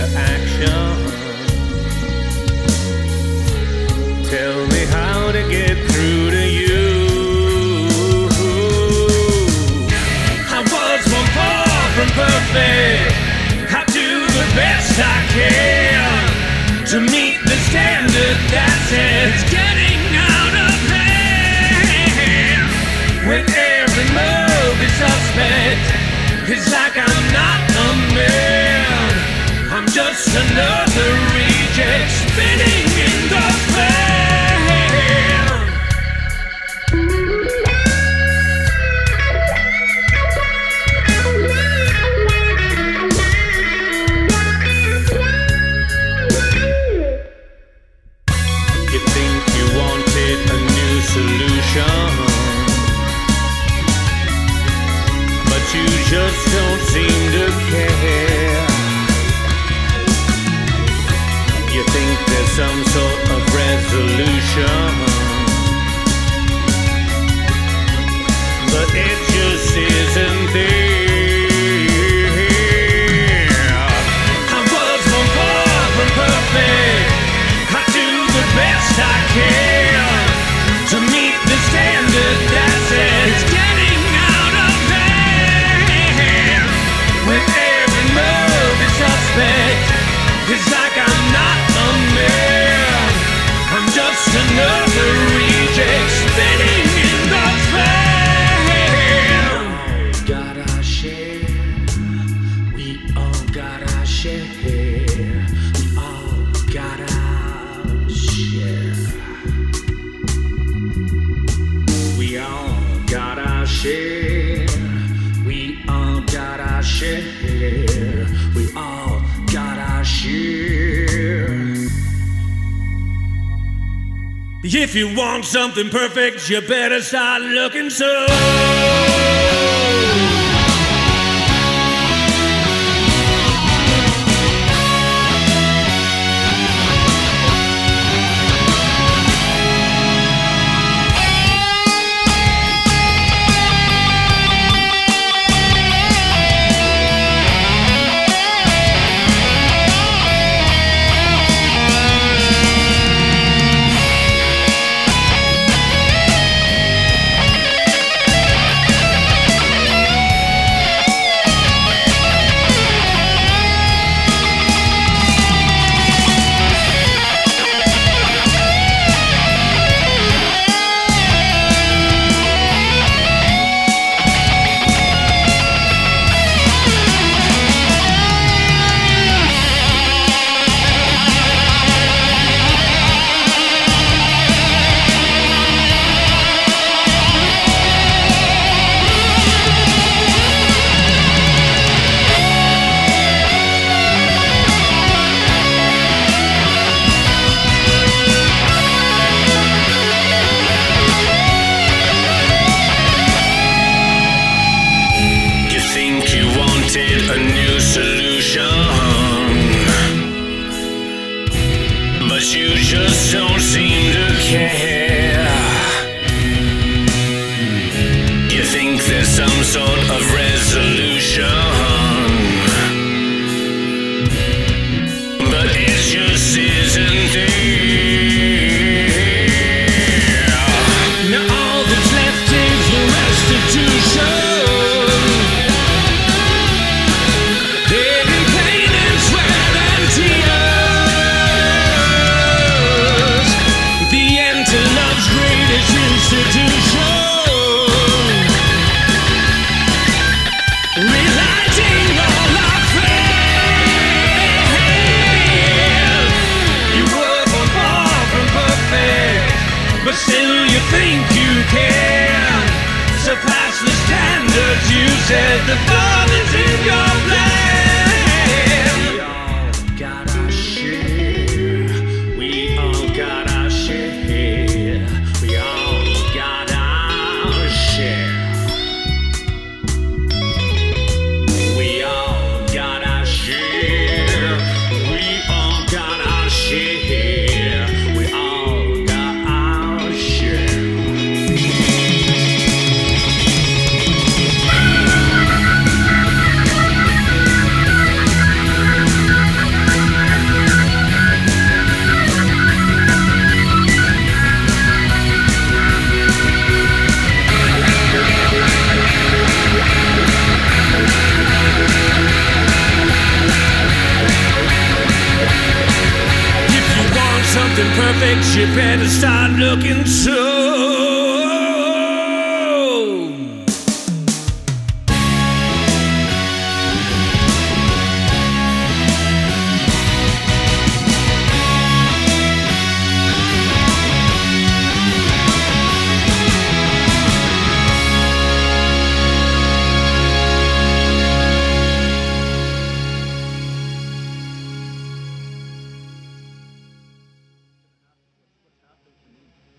action. Tell me how to get through to you. I was one far from perfect. I do the best I can to meet the standard that says it's getting out of hand. When every move is suspect, it's like I'm not a man. I'm just another reject spinning in the fan. You think you wanted a new solution, but you just don't seem to care. You think there's some sort of resolution, but it just isn't there. I was one far from perfect. I do the best I can to meet the standard that says it's getting out of hand. When every move is suspect, it's like I'm not a man. I'm just another reject spinning in the fan. We all got our share. We all got our share. We all got our share. We all got our share. We all got our share. We all got our share. If you want something perfect, you better start looking so. A new solution, but you just don't seem to care. You think there's some sort of resolution, but it just isn't there. Now all that's left is the restitution. But still you think you can surpass the standards you said the father's in your plan. We all got our share. We all got our share. We all got our share. We all got our share. We all got our share. We all got our share. something perfect, you better start looking so.